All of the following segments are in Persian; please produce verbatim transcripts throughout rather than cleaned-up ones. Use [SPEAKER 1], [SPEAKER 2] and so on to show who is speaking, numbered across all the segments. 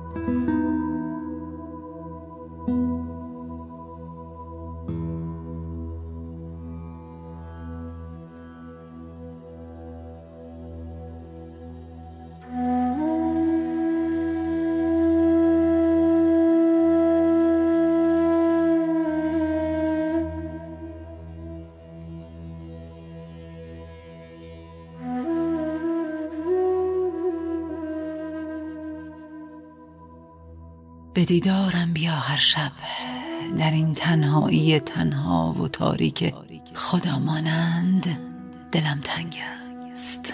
[SPEAKER 1] به دیدارم بیا هر شب در این تنهایی تنها و تاریک خدا مانند دلم تنگ است.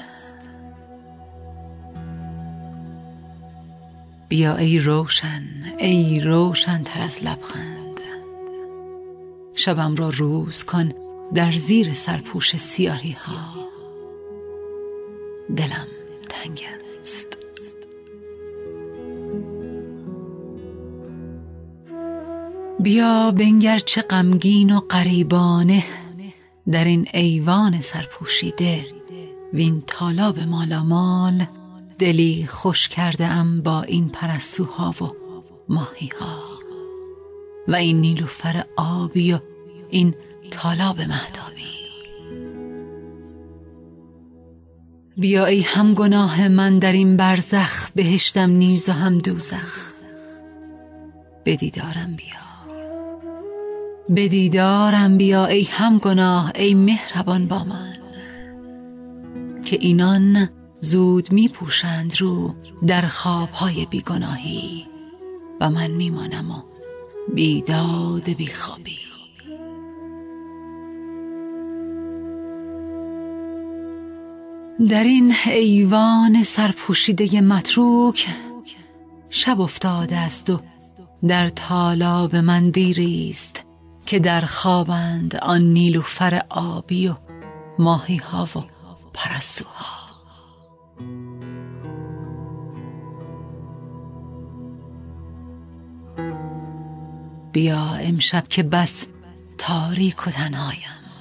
[SPEAKER 1] بیا ای روشن، ای روشن تر از لبخند، شبم را روز کن در زیر سرپوش سیاهی ها. دلم تنگ است. بیا بنگر چه غمگین و غریبانه در این ایوان سرپوشیده، وین تالاب مالامال دلی خوش کرده ام با این پرستوها و ماهی ها و این نیلوفر آبی و این تالاب مهتابی. بیا ای هم گناه من در این برزخ، بهشتم نیز و هم دوزخ. به دیدارم بیا، به دیدارم بیا ای هم گناه، ای مهربان با من، که اینان زود می پوشند رو در خوابهای بیگناهی و من میمانم و بیداد بیخوابی. در این ایوان سرپوشیده متروک شب افتاده است و در تالاب من دیری است که در خوابند آن نیلوفر آبی و ماهی ها و پرستوها. بیا امشب که بس تاریک و تنهایم،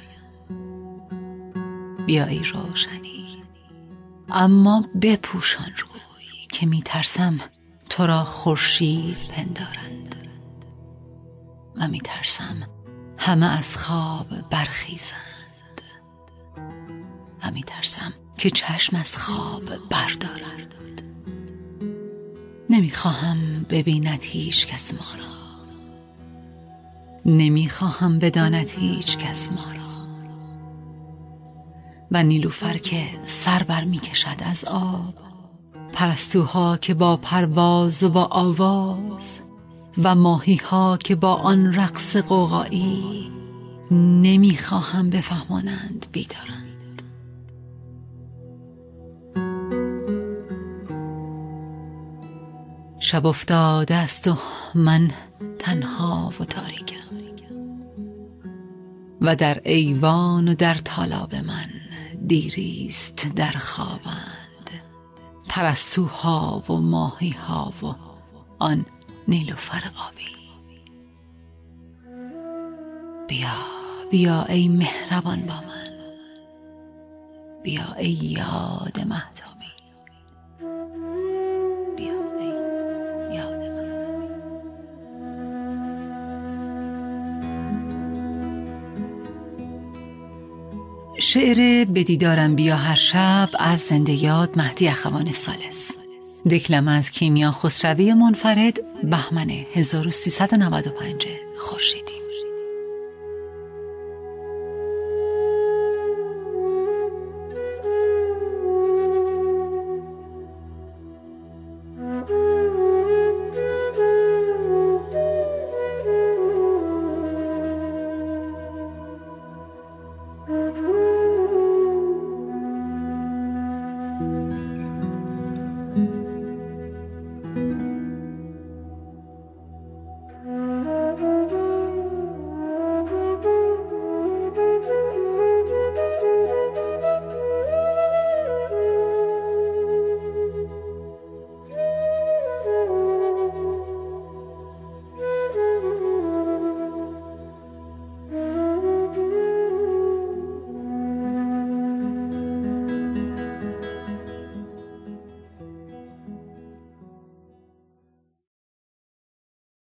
[SPEAKER 1] بیا ای روشنی اما بپوشان روی که می ترسم تو را خورشید پندارند و می ترسم همه از خواب برخیزند و می ترسم که چشم از خواب بردارند. نمی خواهم ببیند هیچ کس ما را، نمی خواهم بداند هیچ کس ما را، و نیلوفر که سر بر می کشد از آب، پرستوها که با پرواز و با آواز، و ماهی ها که با آن رقص غوغایی نمی خواهم بفهمانند بیدارند. شب افتاده است و من تنها و تاریکم و در ایوان و در تالاب من دیریست در خوابند پرستوها و ماهی ها و آن نیلوفر آبی. بیا بیا ای مهربان با من، بیا ای یاد مهتابی، بیا ای یاد مهتابی. شعر به دیدارم بیا هر شب از زنده یاد مهدی اخوان ثالث. دکلمه از کیمیا خسروی منفرد، بهمن هزار و سیصد و نود و پنج خورشیدی.